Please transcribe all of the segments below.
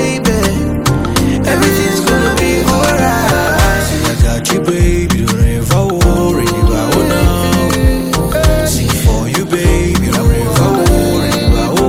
baby. Everything's gonna be alright. See, I got you, baby. Don't ever worry about now. See, for you, baby. Don't ever worry about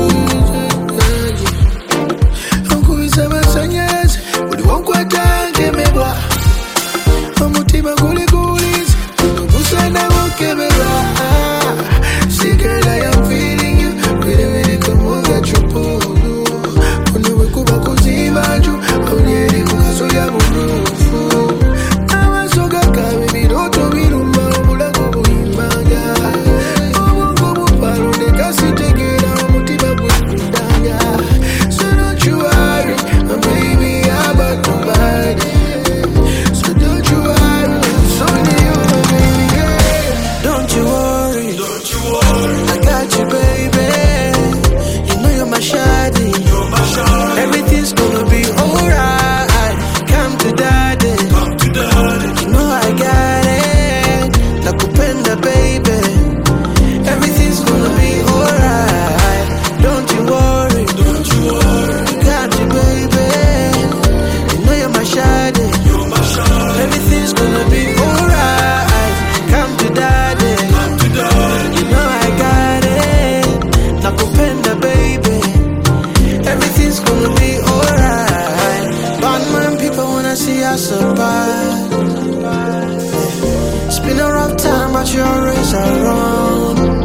I'm going to have a son, yes. But you won't quite give me what. I'm going to take goodies. I'm going to give me what. See, girl, I am feeling you. Really, really, come on, get your boo. When you wake up, I could see my you. I'm ready to go, so you're moving. I'm a soga, baby, don't tell me no more. I'm going to go in my guy. I'm going to go on the gas, take it out. I'm going to go in. So don't you worry, my baby, I'm about to buy it. So don't you worry, it's only you, my baby, yeah. Don't you worry, I got you, baby. You know you're my shawty. Everything's gonna be alright. Come to daddy. You know I got it. Nakupenda, baby. Everything's gonna be alright. Don't you worry, I got you, baby. You know you're my shawty. Everything's gonna be alright. Come to daddy. You know I got it. Nakupenda, baby. Everything's gonna be alright. Bad man, people wanna see us survive. It's been a rough time, but you're always around.